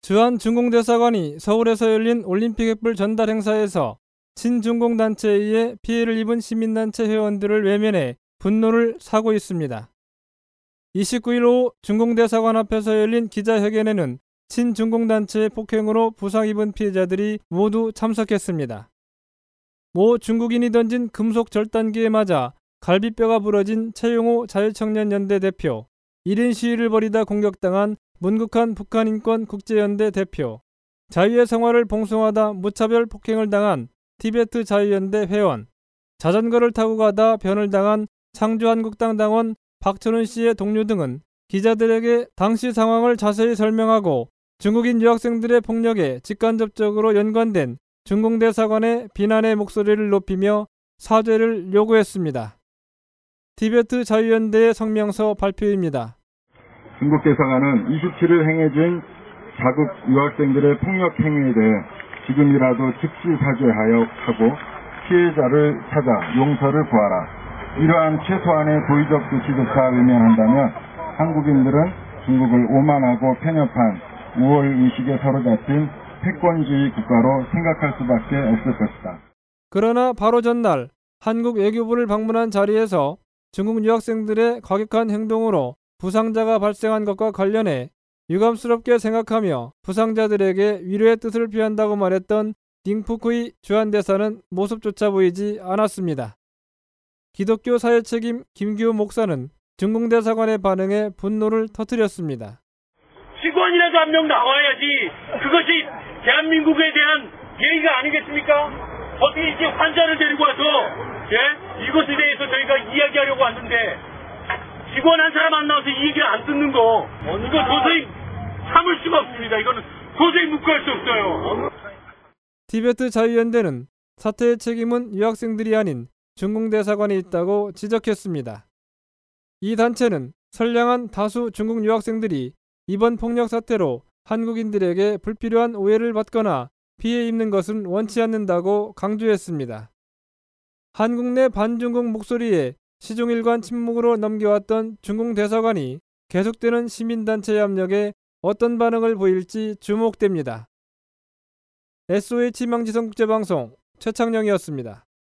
주한 중공대사관이 서울에서 열린 올림픽 횃불 전달 행사에서 친중공 단체에 의해 피해를 입은 시민단체 회원들을 외면해 분노를 사고 있습니다. 29일 오후 중공대사관 앞에서 열린 기자회견에는 친중공단체의 폭행으로 부상 입은 피해자들이 모두 참석했습니다. 모 중국인이 던진 금속 절단기에 맞아 갈비뼈가 부러진 최용호 자유청년연대 대표, 1인 시위를 벌이다 공격당한 문국한 북한인권국제연대 대표, 자유의 생활을 봉송하다 무차별 폭행을 당한 티베트 자유연대 회원, 자전거를 타고 가다 변을 당한 창주한국당 당원 박철훈 씨의 동료 등은 기자들에게 당시 상황을 자세히 설명하고 중국인 유학생들의 폭력에 직간접적으로 연관된 중공대사관의 비난의 목소리를 높이며 사죄를 요구했습니다. 티베트 자유연대의 성명서 발표입니다. 중국 대사관은 27일 행해진 자국 유학생들의 폭력 행위에 대해 지금이라도 즉시 사죄하고 피해자를 찾아 용서를 구하라. 이러한 최소한의 도의적 조치조차 외면한다면 한국인들은 중국을 오만하고 편협한 우월 의식에 사로잡힌 패권주의 국가로 생각할 수밖에 없을 것이다. 그러나 바로 전날 한국 외교부를 방문한 자리에서 중국 유학생들의 과격한 행동으로 부상자가 발생한 것과 관련해 유감스럽게 생각하며 부상자들에게 위로의 뜻을 표한다고 말했던 딩푸크이 주한대사는 모습조차 보이지 않았습니다. 기독교 사회책임 김규호 목사는 중공대사관의 반응에 분노를 터뜨렸습니다. 직원이라도 한 명 나와야지 그것이 대한민국에 대한 예의가 아니겠습니까? 어떻게 이렇게 환자를 데리고 와서 이것에 대해서 저희가 이야기하려고 왔는데 직원 한 사람 안 나와서 이 얘기를 안 듣는 거 이거 도저히 참을 수가 없습니다. 이거는 도저히 묵과할 수 없어요. 티베트 자유연대는 사태의 책임은 유학생들이 아닌 중공대사관에 있다고 지적했습니다. 이 단체는 선량한 다수 중국 유학생들이 이번 폭력 사태로 한국인들에게 불필요한 오해를 받거나 피해 입는 것은 원치 않는다고 강조했습니다. 한국 내 반중국 목소리에 시종일관 침묵으로 넘겨왔던 중공 대사관이 계속되는 시민단체의 압력에 어떤 반응을 보일지 주목됩니다. SOH 희망지성국제방송 최창영이었습니다.